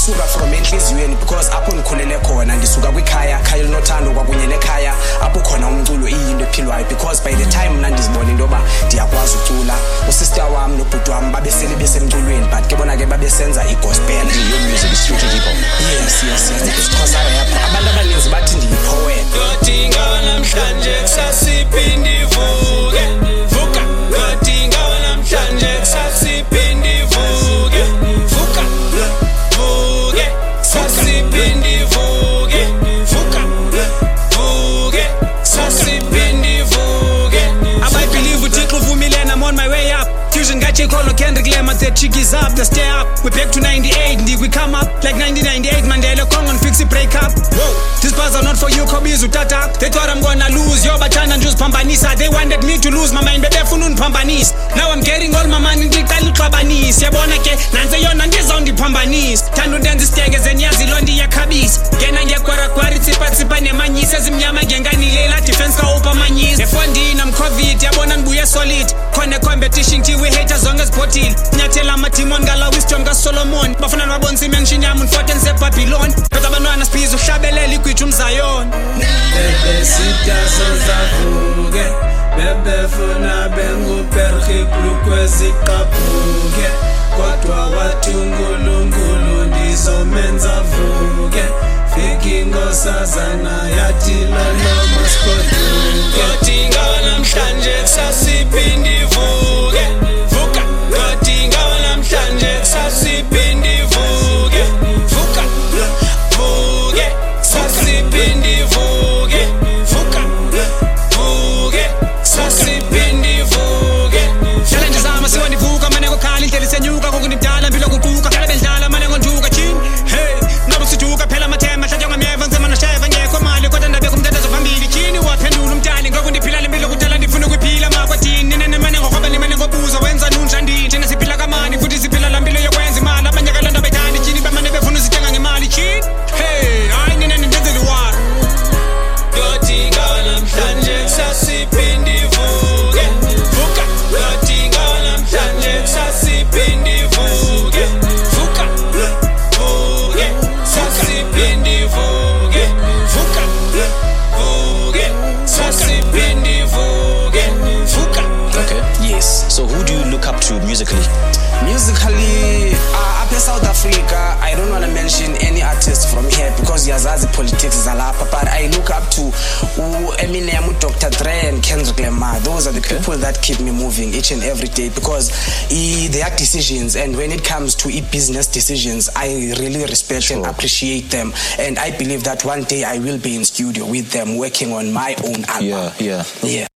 isuka from enhliziyweni because apho ngikhulele khona ndisuka kwikhaya linothando kwakunye nekhaya apho khona umculo iyinto ephilwayo because by the time mna ndizibona into yoba ndiyakwazi ucula usister wam nobhuti wam babesele besemculweni but ke bona ke babesenza igospel. Your music is strictly hip hop. Yes because abantu abaninzi bathi ndiyipoet. Kodinga namhlanje kusasiphinde ivuke vuka kodinga namhlanje kusasiphinde ivuke vuka vuke kusasiphinde ivuke vuka vuke kusasiphinde ivuke. I believe uThixo uvumile and I'm on my way up. Fusion got J. Cole, Kendrick Lamar, the chick is up, the stay up. We back to 98, and we come up like 1998. Mandela Kong and Pixie break up. Whoa, these bars are not for you, Kobe Zutata. They thought I'm gonna lose, yo, but Chan and Juice Pambanisa. They wanted me to lose my mind, but they're funun Pambanis. Now I'm getting all my money in the Kabanis. Yabonake, Nanza Yon and this on the Pambanis. Tanu Danzi Stegas and Yazi Londi Yakabis. Genanga Kwarakwari Tipa Nemani says Myama Gengani Lela Defense Ka Opa Manis. The funding, I'm COVID, Yabonan Buya Solid. Kone competition, we hate as long as Potil. Nyatela Matimon Gala Wisdom Gas Solomon. Bafana Mabonsi Menshinamun Forten Se Papillon. Petabana Spizo Shabele Liquitum Zion. Bebe Sita Sozafuge. Bebe Funa Bengu Perhi Plukwezi Kapuge. Kodwa Watungulungulu Ndizo Menza Vuge. Fikingo Sazana Yatila Loma Spotuge. Kodinga namhlanje kusasiphinde ivuke vuka kodinga namhlanje kusasiphinde ivuke vuka vuke kusasiphinde ivuke vuka vuke kusasiphinde ivuke. Challenge zama siwandivuka mane ngokhala indlela isenyuka kokundidala impilo kuquka kala bendlala mane ngonjuka chin hey ngabe sijuka phela mathema hlatya ngameva nzima nosheva ngekho mali kodwa ndabe kumthetho phambili chini waphendula umntali ngokundiphila lempilo kudala ndifuna ukuphila makwatini nene mane ngohoba limane ngobuza wenza nunja ndini thina siphila kamani futhi siphila lampilo yokwenza imali abanye kalonda bethanda chini bamane befuna uzithenga ngemali chini hey hayi nene ndenzele war kodinga namhlanje kusasiphinde ivuke vuka kodinga namhlanje kusasiphinde ivuke vuka vuke kusasiphinde ivuke vuka vuke kusasiphinde ivuke vuka. Okay. Yes. So who do you look up to musically? Musically, up in South Africa, I don't want to mention any artist from here because yazazi politics zalapha, but I look up to Eminem, Dr. Dre and Kendrick Lamar. Those are the people that keep me moving each and every day because their decisions, and when it comes to business decisions, I really respect and appreciate them, and I believe that one day I will be in studio with them working on my own album. Yeah.